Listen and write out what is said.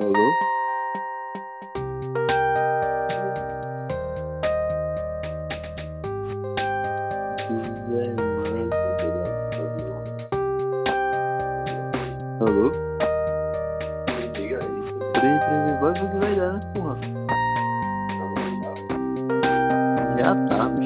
Alô? Zé Alô? Liga aí. 3 vai porque vai dar, né, porra? Já tá.